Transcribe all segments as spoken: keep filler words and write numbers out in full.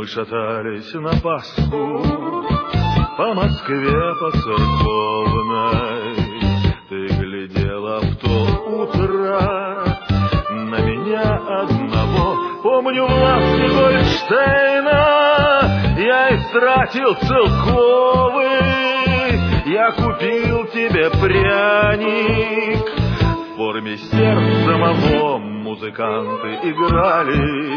Мы шатались на Пасху по Москве, по Церковной. Ты глядела в то утро на меня одного. Помню, в лавке Гольштейна я истратил целковый. Я купил тебе пряник в форме сердца моего. Музыканты играли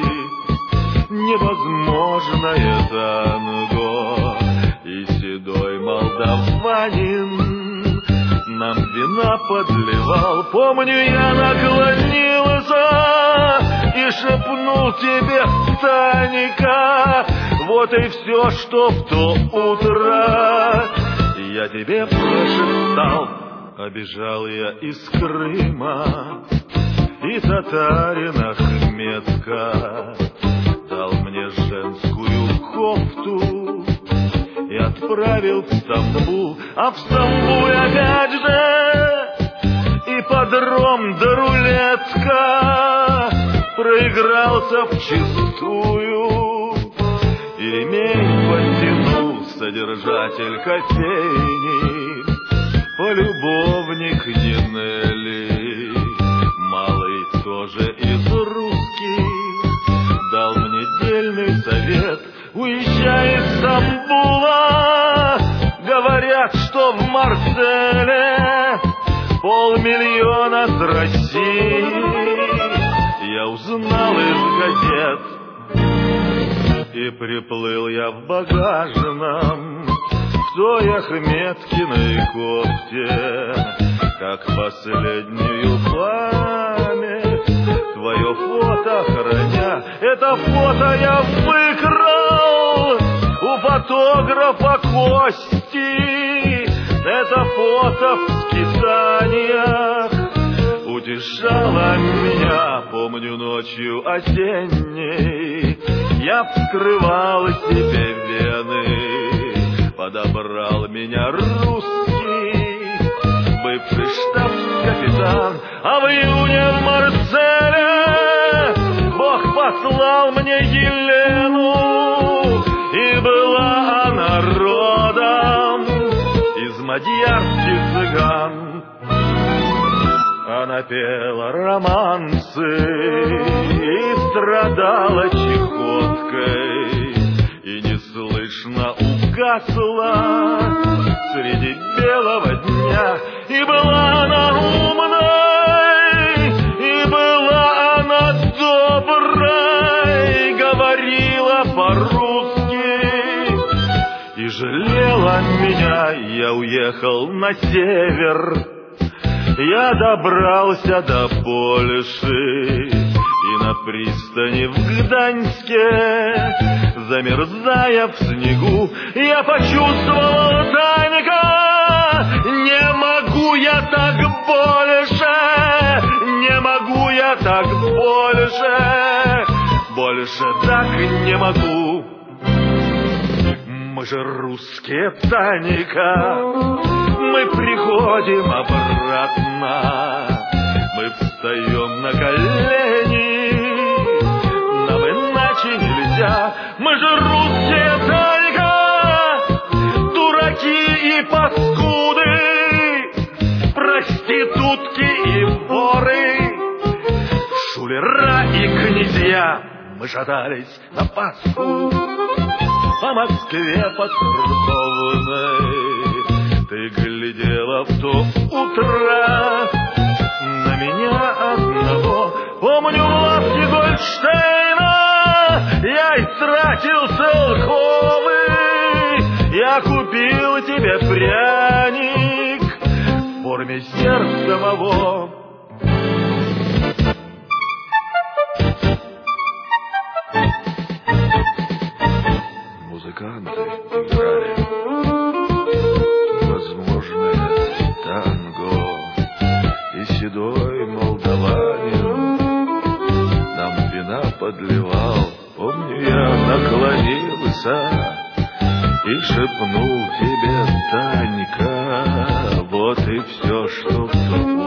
невозможное танго, и седой молдаванин нам вина подливал. Помню, я наклонился и шепнул тебе, Танька, вот и все, что в то утро я тебе прошептал. Обежал я из Крыма и татарин Ахметка дал мне женскую кофту и отправил в Стамбул. А в Стамбуле опять же ипподром да рулетка. Проигрался вчистую и ремень подтянул содержатель кофейни, полюбовник Нинелли. Малый тоже из русских дал мне дельный совет. Уезжай из Стамбула, говорят, что в Марселе полмиллиона с России. Я узнал из газет, и приплыл я в багажном в той Ахметкиной кофте, как последнюю память твое фото храня. Это фото я выкрал у фотографа Кости. Это фото в скитаниях утешало меня. Помню, ночью осенней я вскрывал себе вены. Подобрал меня русский бывший штабс-капитан. А в июне в Марселе Бог послал мне Елену, и была она родом из мадьярских цыган. Она пела романсы и страдала чехоткой, и неслышно угасла среди белого дня. И была она умной, и была она доброй, говорила по-русски и жалела меня. Я уехал на север, я добрался до Польши, и на пристани в Гданьске, замерзая в снегу, я почувствовал, Танька, не могу я так больше, не могу я так больше, больше так не могу. Мы же русские, Танька, мы приходим обратно, мы встаем на колени, нам иначе нельзя. Мы же русские, Танька, дураки и паскуды, проститутки и воры, шулера и князья. Мы шатались на Пасху по Москве, по Церковной. Ты глядела в то утро на меня одного. Помню, в лавке Гольштейна я истратил целковый. Я купил тебе пряник в форме сердца моего. Музыканты играли невозможное танго, и седой молдаванин нам вина подливал. Помню, я наклонился и шепнул тебе, Танька, вот и все, что в ту